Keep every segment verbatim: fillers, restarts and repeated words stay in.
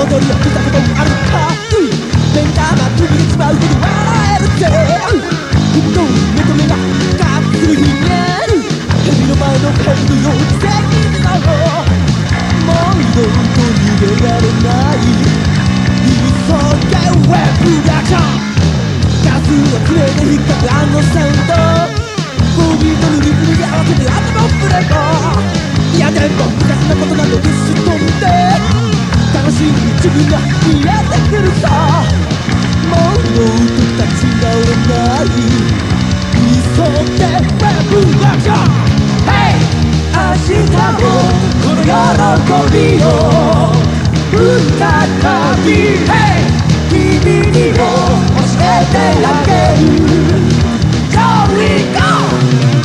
踊りを見たことあるか。目ん玉くびれちまうほど笑えるぜ。太い目と目が合ってる人間、蛇の前の蛇のように責任だろう。もう二度と逃げられない急げウェブリアクション。ガスのクレーで引っかくあのサウンド、ボビーとのリズムに合わせて頭を振れば、いやでも昔のことなどぶっし飛んで楽しい自分が見えてくるさ。もう二度と立ち直れない急げウェブリアクション。明日もこの喜びを再び君にも教えてあげる。 Here we go!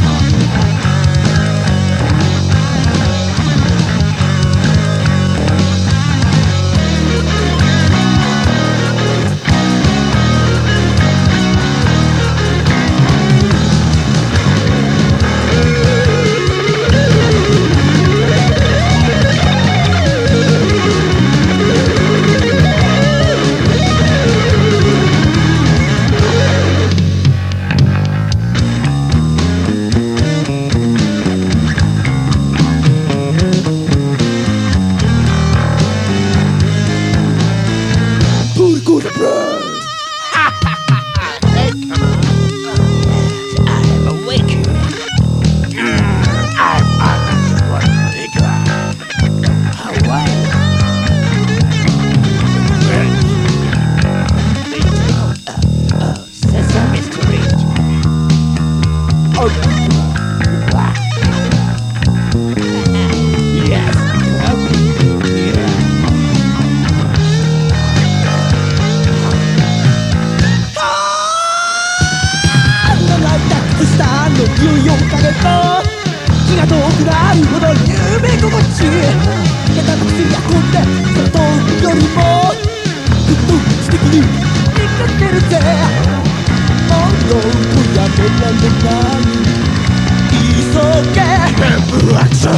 いよいよかれば気が遠くなるほど夢心地、下手な薬が飛んでその遠くよりもずっと素敵に光ってるぜ。もうとやめられない急げウェブアクション。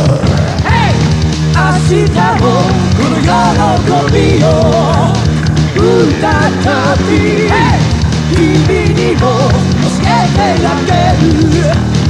明日もこの喜びを再び君にも教えてあげる。